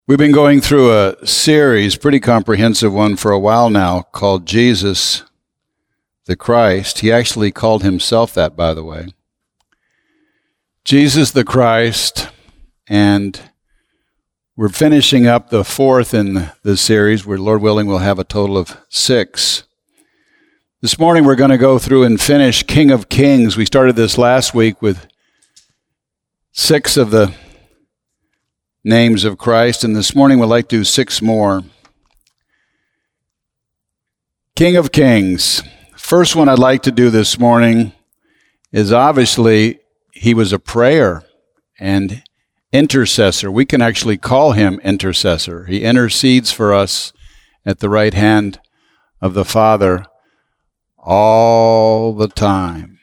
We've been going through a series, pretty comprehensive one for a while now, called Jesus the Christ. He actually called himself that, by the way. Jesus the Christ, and we're finishing up the fourth in the series, where Lord willing we'll have a total of 6. This morning we're going to go through and finish King of Kings. We started this last week with 6 of the names of Christ, and this morning we'd like to do 6 more. King of Kings. First one I'd like to do this morning is obviously he was a prayer and intercessor. We can actually call him intercessor. He intercedes for us at the right hand of the Father all the time.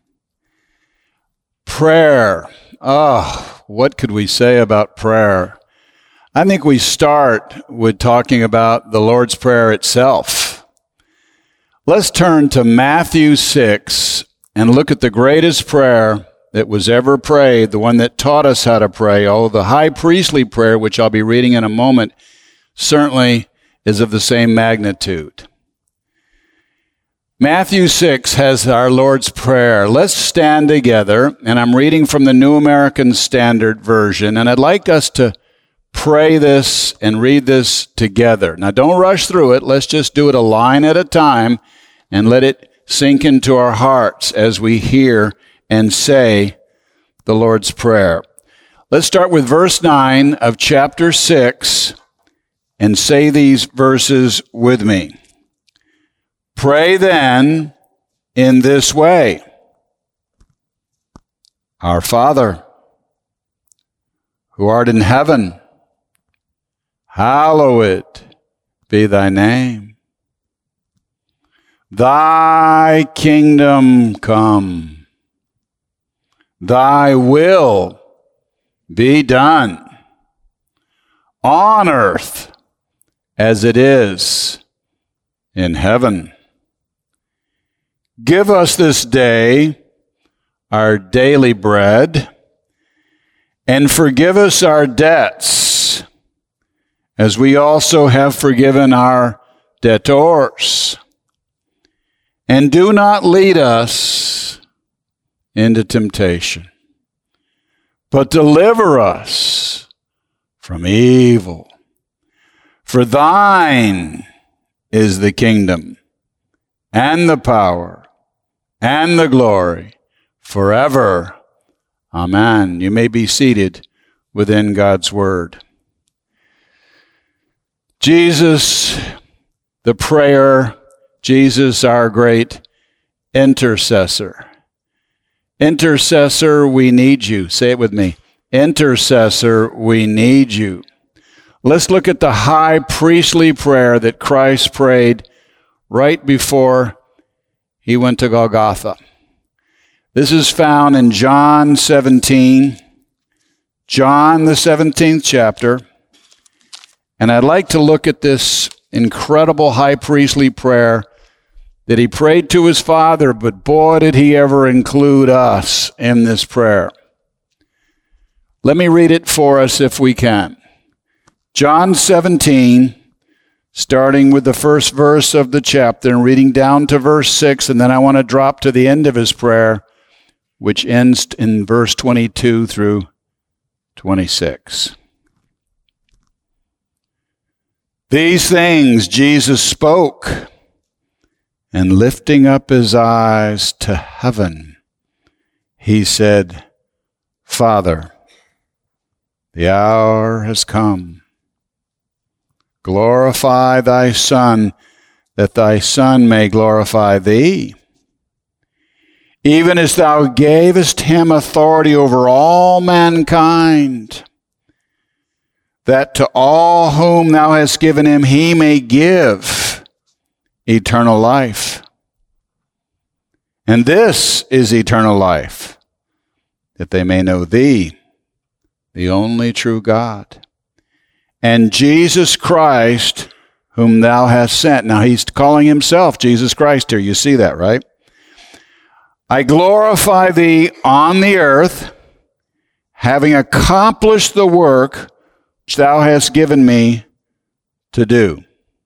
Prayer. What could we say about prayer? I think we start with talking about the Lord's Prayer itself. Let's turn to Matthew 6 and look at the greatest prayer that was ever prayed, the one that taught us how to pray. Although the high priestly prayer, which I'll be reading in a moment, certainly is of the same magnitude. Matthew 6 has our Lord's Prayer. Let's stand together, and I'm reading from the New American Standard Version, and I'd like us to pray this and read this together. Now, don't rush through it. Let's just do it a line at a time and let it sink into our hearts as we hear and say the Lord's Prayer. Let's start with verse 9 of chapter 6 and say these verses with me. Pray then in this way. Our Father, who art in heaven, hallowed be thy name. Thy kingdom come. Thy will be done on earth as it is in heaven. Give us this day our daily bread, and forgive us our debts, as we also have forgiven our debtors. And do not lead us into temptation, but deliver us from evil. For thine is the kingdom, and the power, and the glory, forever. Amen. You may be seated within God's Word. Jesus, the prayer, Jesus, our great intercessor. Intercessor, we need you. Say it with me. Intercessor, we need you. Let's look at the high priestly prayer that Christ prayed right before he went to Golgotha. This is found in John 17, John the 17th chapter. And I'd like to look at this incredible high priestly prayer that he prayed to his Father, but boy, did he ever include us in this prayer. Let me read it for us if we can. John 17, starting with the first verse of the chapter and reading down to verse 6, and then I want to drop to the end of his prayer, which ends in verse 22 through 26. These things Jesus spoke, and lifting up his eyes to heaven, he said, Father, the hour has come. Glorify thy Son, that thy Son may glorify thee. Even as thou gavest him authority over all mankind, that to all whom thou hast given him he may give eternal life. And this is eternal life, that they may know thee, the only true God, and Jesus Christ, whom thou hast sent. Now he's calling himself Jesus Christ here. You see that, right? I glorify thee on the earth, having accomplished the work thou hast given me to do.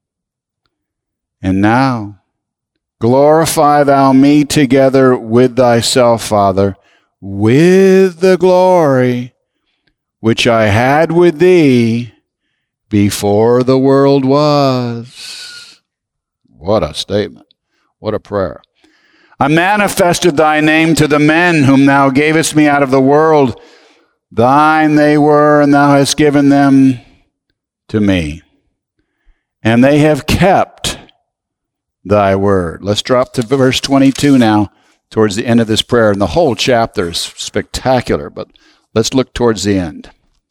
And now, glorify thou me together with thyself, Father, with the glory which I had with thee before the world was. What a statement. What a prayer. I manifested thy name to the men whom thou gavest me out of the world. Thine they were, and thou hast given them to me. And they have kept thy word. Let's drop to verse 22 now, towards the end of this prayer. And the whole chapter is spectacular, but let's look towards the end.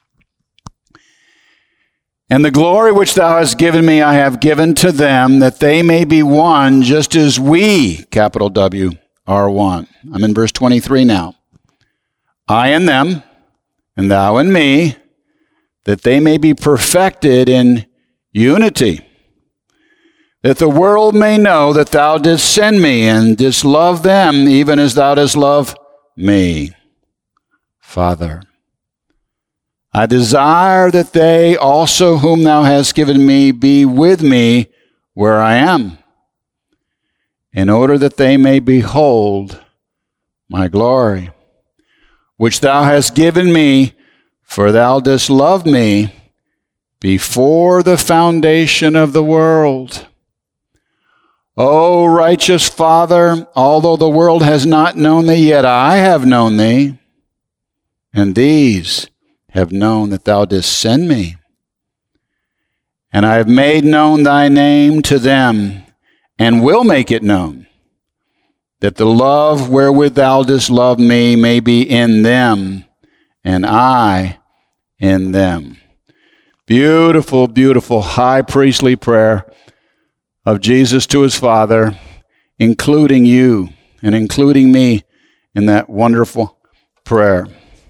And the glory which thou hast given me, I have given to them, that they may be one, just as we, capital W, are one. I'm in verse 23 now. I and them, and thou and me, that they may be perfected in unity, that the world may know that thou didst send me, and didst love them, even as thou didst love me. Father, I desire that they also whom thou hast given me be with me where I am, in order that they may behold my glory, which thou hast given me, for thou didst love me before the foundation of the world. O righteous Father, although the world has not known thee, yet I have known thee, and these have known that thou didst send me. And I have made known thy name to them, and will make it known, that the love wherewith thou didst love me may be in them, and I in them. Beautiful, beautiful high priestly prayer of Jesus to his Father, including you and including me in that wonderful prayer.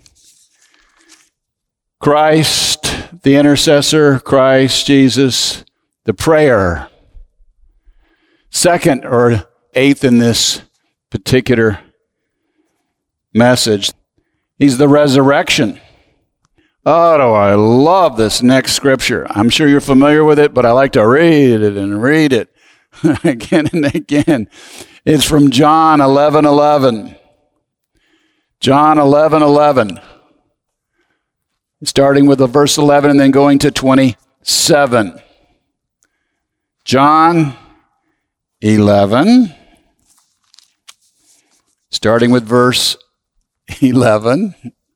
Christ, the intercessor, Christ Jesus, the prayer. Second or eighth in this particular message, he's the resurrection. Oh, do I love this next scripture. I'm sure you're familiar with it, but I like to read it and read it again and again. It's from John 11:11. John 11:11. Starting with the verse 11 and then going to 27. John 11, starting with verse 11.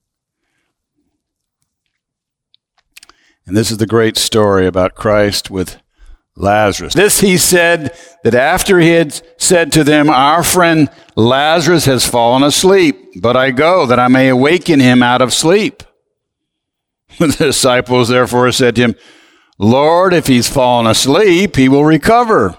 And this is the great story about Christ with Lazarus. This he said, that after he had said to them, our friend Lazarus has fallen asleep, but I go that I may awaken him out of sleep. The disciples therefore said to him, Lord, if he's fallen asleep, he will recover.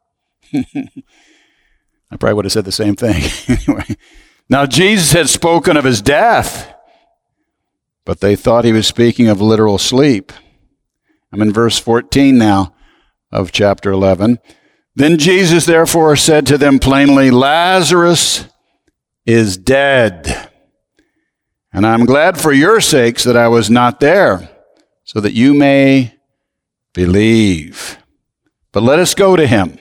I probably would have said the same thing. Anyway, now Jesus had spoken of his death, but they thought he was speaking of literal sleep. I'm in verse 14 now of chapter 11. Then Jesus therefore said to them plainly, Lazarus is dead. And I'm glad for your sakes that I was not there, so that you may believe. But let us go to him.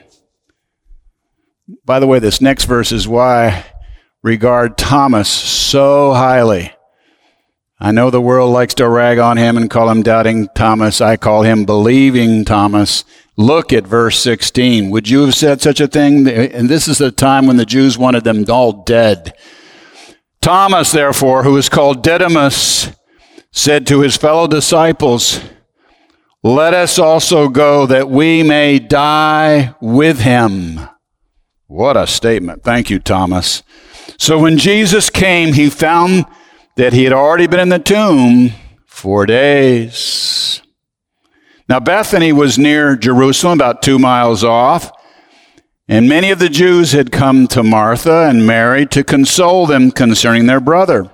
By the way, this next verse is why I regard Thomas so highly. I know the world likes to rag on him and call him doubting Thomas. I call him believing Thomas. Look at verse 16. Would you have said such a thing? And this is the time when the Jews wanted them all dead. Thomas, therefore, who is called Didymus, said to his fellow disciples, let us also go that we may die with him. What a statement. Thank you, Thomas. So when Jesus came, he found that he had already been in the tomb 4 days. Now Bethany was near Jerusalem, about 2 miles off, and many of the Jews had come to Martha and Mary to console them concerning their brother.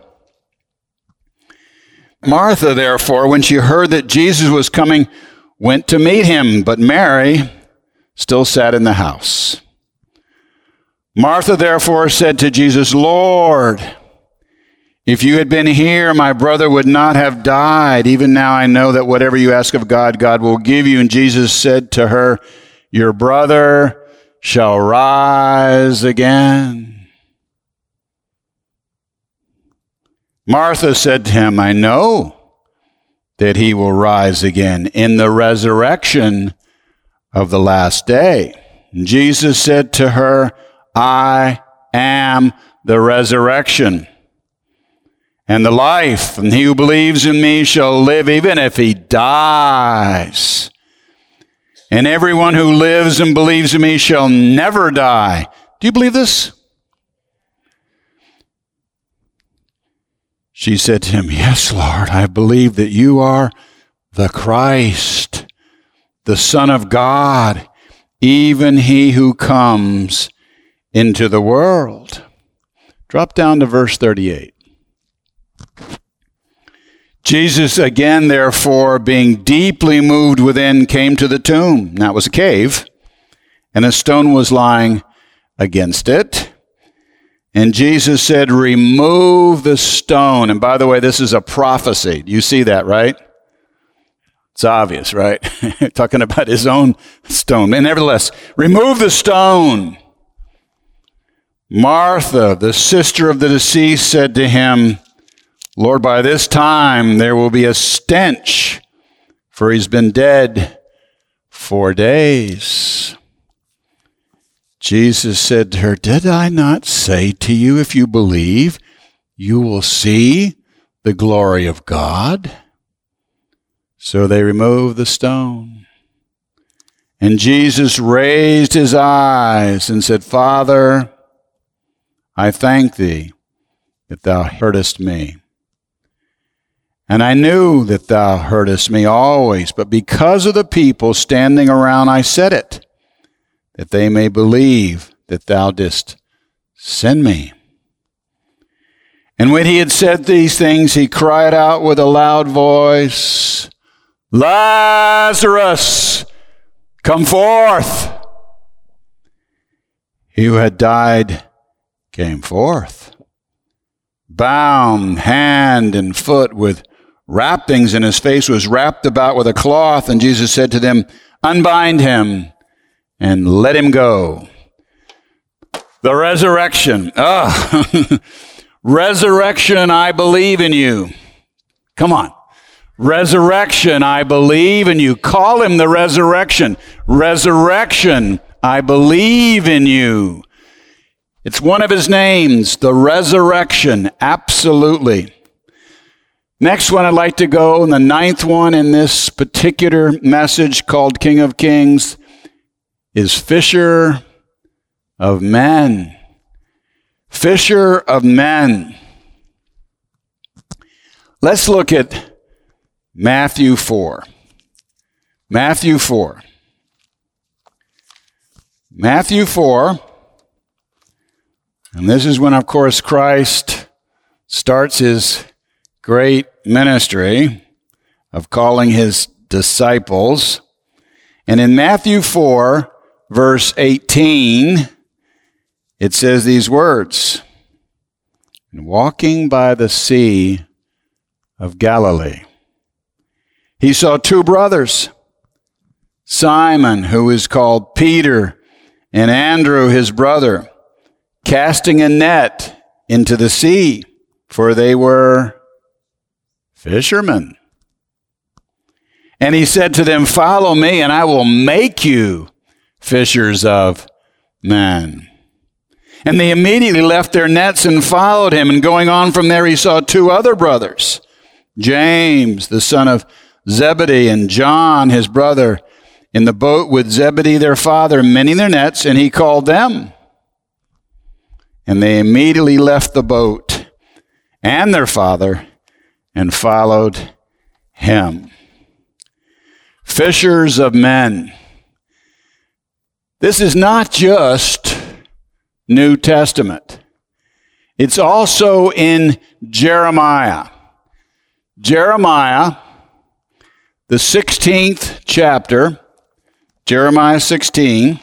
Martha, therefore, when she heard that Jesus was coming, went to meet him, but Mary still sat in the house. Martha, therefore, said to Jesus, Lord, If you had been here, my brother would not have died. Even now I know that whatever you ask of God, God will give you. And Jesus said to her, your brother shall rise again. Martha said to him, I know that he will rise again in the resurrection of the last day. And Jesus said to her, I am the resurrection and the life, and he who believes in me shall live even if he dies. And everyone who lives and believes in me shall never die. Do you believe this? She said to him, yes, Lord, I believe that you are the Christ, the Son of God, even he who comes into the world. Drop down to verse 38. Jesus again, therefore, being deeply moved within, came to the tomb. Now it was a cave, and a stone was lying against it. And Jesus said, remove the stone. And by the way, this is a prophecy. You see that, right? It's obvious, right? Talking about his own stone. And nevertheless, remove the stone. Martha, the sister of the deceased, said to him, Lord, by this time there will be a stench, for he's been dead 4 days. Jesus said to her, did I not say to you, if you believe, you will see the glory of God? So they removed the stone. And Jesus raised his eyes and said, Father, I thank thee that thou heardest me. And I knew that thou heardest me always, but because of the people standing around, I said it, that they may believe that thou didst send me. And when he had said these things, he cried out with a loud voice, Lazarus, come forth. He who had died came forth, bound hand and foot with wrappings, and his face was wrapped about with a cloth. And Jesus said to them, unbind him and let him go. The resurrection. Resurrection, I believe in you. Come on. Resurrection, I believe in you. Call him the resurrection. Resurrection, I believe in you. It's one of his names, the resurrection. Absolutely. Next one I'd like to go, and the 9th one in this particular message called King of Kings, is Fisher of Men. Fisher of men. Let's look at Matthew 4. Matthew 4. Matthew 4. And this is when, of course, Christ starts his great ministry of calling his disciples. And in Matthew 4, verse 18, it says these words, "And walking by the Sea of Galilee, he saw 2 brothers, Simon, who is called Peter, and Andrew, his brother, casting a net into the sea, for they were fishermen. And he said to them, follow me, and I will make you fishers of men. And they immediately left their nets and followed him. And going on from there, he saw 2 other brothers, James, the son of Zebedee, and John, his brother, in the boat with Zebedee, their father, mending their nets, and he called them. And they immediately left the boat and their father and followed him." Fishers of men. This is not just New Testament. It's also in Jeremiah. Jeremiah, the 16th chapter, Jeremiah 16.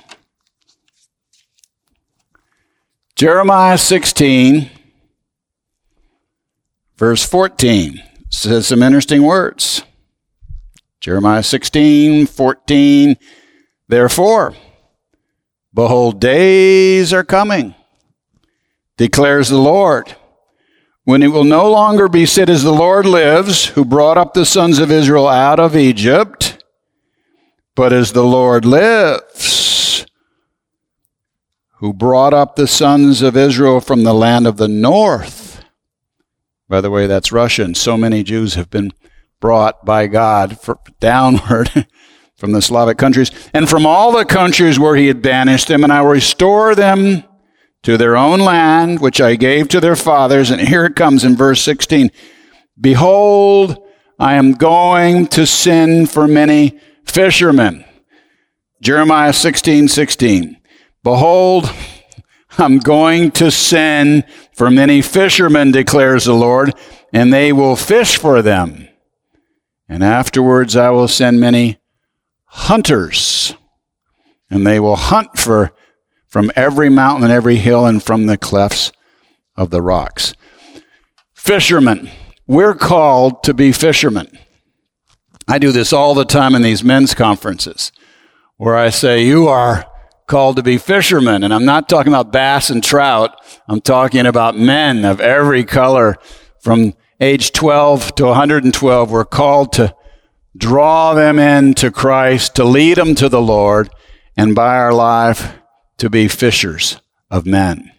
Jeremiah 16, Verse 14 says some interesting words. Jeremiah 16:14. Therefore, behold, days are coming, declares the Lord, when it will no longer be said, as the Lord lives, who brought up the sons of Israel out of Egypt, but as the Lord lives, who brought up the sons of Israel from the land of the north. By the way, that's Russia, and so many Jews have been brought by God downward from the Slavic countries, and from all the countries where he had banished them, and I will restore them to their own land, which I gave to their fathers. And here it comes in verse 16. Behold, I am going to send for many fishermen. Jeremiah 16:16. Behold, I'm going to send for many fishermen, declares the Lord, and they will fish for them. And afterwards I will send many hunters, and they will hunt from every mountain and every hill and from the clefts of the rocks. Fishermen. We're called to be fishermen. I do this all the time in these men's conferences, where I say, you are called to be fishermen. And I'm not talking about bass and trout. I'm talking about men of every color. From age 12 to 112, we're called to draw them into Christ, to lead them to the Lord, and by our life, to be fishers of men.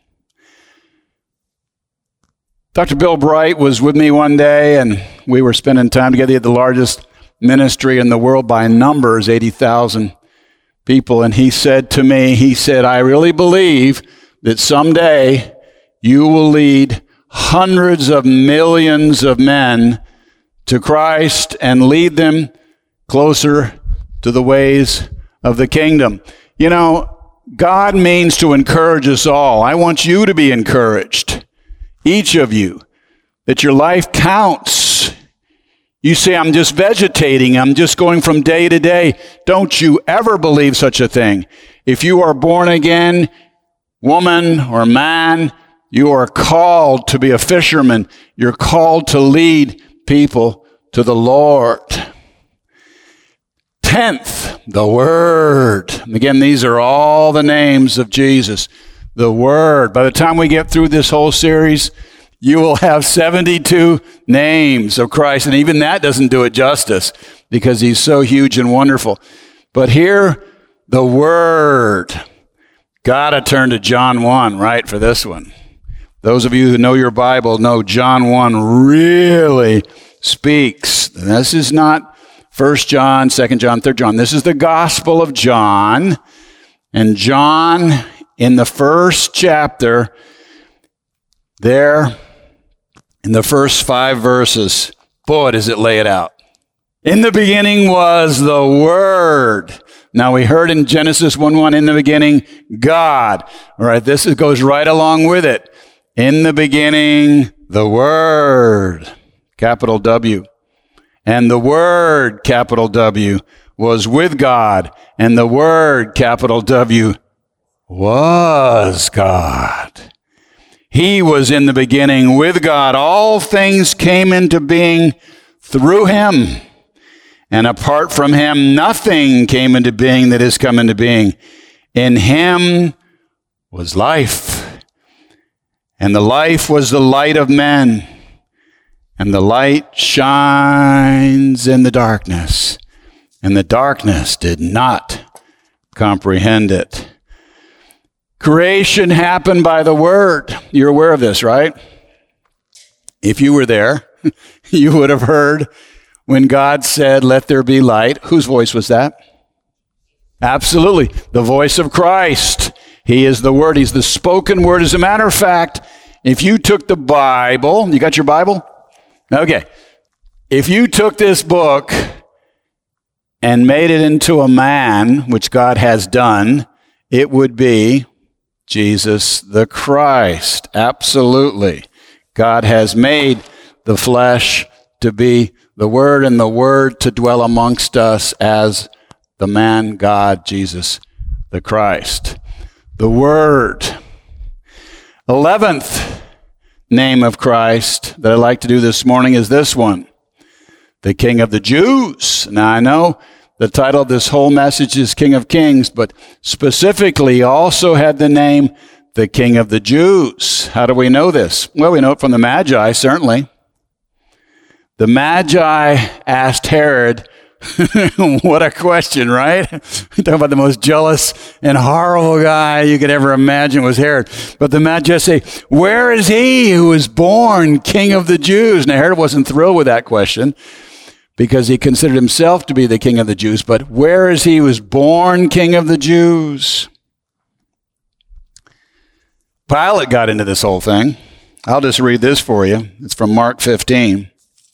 Dr. Bill Bright was with me one day, and we were spending time together. He had the largest ministry in the world by numbers, 80,000 people. And he said to me, I really believe that someday you will lead hundreds of millions of men to Christ and lead them closer to the ways of the kingdom. You know, God means to encourage us all. I want you to be encouraged, each of you, that your life counts. You say, I'm just vegetating. I'm just going from day to day. Don't you ever believe such a thing. If you are born again, woman or man, you are called to be a fisherman. You're called to lead people to the Lord. 10th, the Word. And again, these are all the names of Jesus. The Word. By the time we get through this whole series, you will have 72 names of Christ. And even that doesn't do it justice because he's so huge and wonderful. But here, the Word. Gotta turn to John 1, right, for this one. Those of you who know your Bible know John 1 really speaks. This is not 1 John, 2 John, 3 John. This is the Gospel of John. And John, in the first chapter, there, in the first 5 verses, boy, does it lay it out. In the beginning was the Word. Now we heard in Genesis 1:1, in the beginning, God. All right, this goes right along with it. In the beginning, the Word, capital W. And the Word, capital W, was with God. And the Word, capital W, was God. He was in the beginning with God. All things came into being through him. And apart from him, nothing came into being that has come into being. In him was life. And the life was the light of men. And the light shines in the darkness. And the darkness did not comprehend it. Creation happened by the Word. You're aware of this, right? If you were there, you would have heard when God said, let there be light. Whose voice was that? Absolutely. The voice of Christ. He is the Word. He's the spoken Word. As a matter of fact, if you took the Bible, you got your Bible? Okay. If you took this book and made it into a man, which God has done, it would be Jesus the Christ. Absolutely. God has made the flesh to be the Word and the Word to dwell amongst us as the man God, Jesus the Christ. The Word. 11th, name of Christ that I'd like to do this morning is this one, the King of the Jews. Now, I know the title of this whole message is King of Kings, but specifically he also had the name the King of the Jews. How do we know this? Well, we know it from the Magi, certainly. The Magi asked Herod, what a question, right? Talking about the most jealous and horrible guy you could ever imagine was Herod. But the Magi say, where is he who was born King of the Jews? Now, Herod wasn't thrilled with that question because he considered himself to be the King of the Jews. But where is he who was born King of the Jews? Pilate got into this whole thing. I'll just read this for you. It's from Mark 15.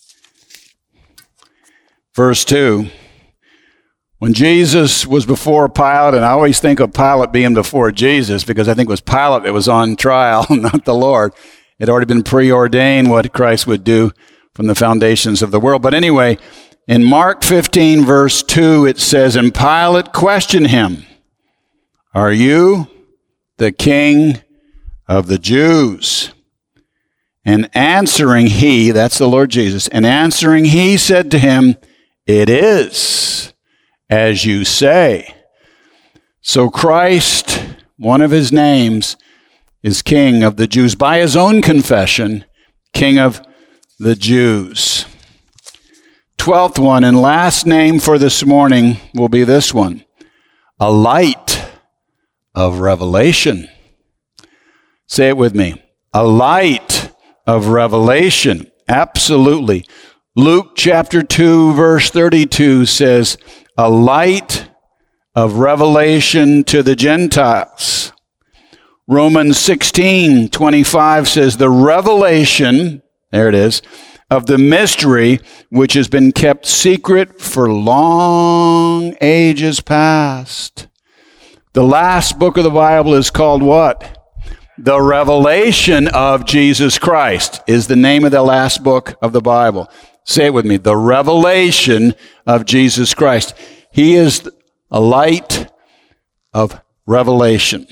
Verse 2, when Jesus was before Pilate, and I always think of Pilate being before Jesus because I think it was Pilate that was on trial, not the Lord. It had already been preordained what Christ would do from the foundations of the world. But anyway, in Mark 15, verse 2, it says, and Pilate questioned him, are you the King of the Jews? And answering he, that's the Lord Jesus, and answering he said to him, it is as you say. So Christ, one of his names, is King of the Jews. By his own confession, King of the Jews. 12th one and last name for this morning will be this one, a light of revelation. Say it with me, a light of revelation. Absolutely. Luke chapter 2, verse 32 says, a light of revelation to the Gentiles. Romans 16:25 says, the revelation, there it is, of the mystery which has been kept secret for long ages past. The last book of the Bible is called what? The Revelation of Jesus Christ is the name of the last book of the Bible. Say it with me. The revelation of Jesus Christ. He is a light of revelation.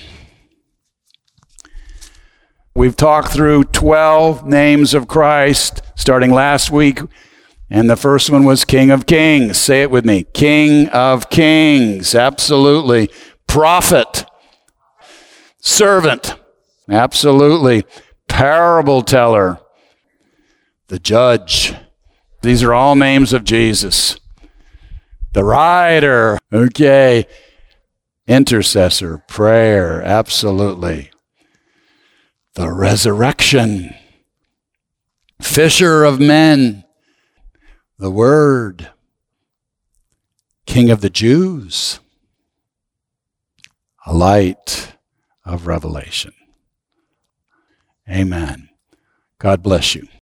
We've talked through 12 names of Christ starting last week, and the first one was King of Kings. Say it with me. King of Kings. Absolutely. Prophet. Servant. Absolutely. Parable teller. The judge. These are all names of Jesus. The rider. Okay. Intercessor. Prayer. Absolutely. The resurrection. Fisher of men. The Word. King of the Jews. A light of revelation. Amen. God bless you.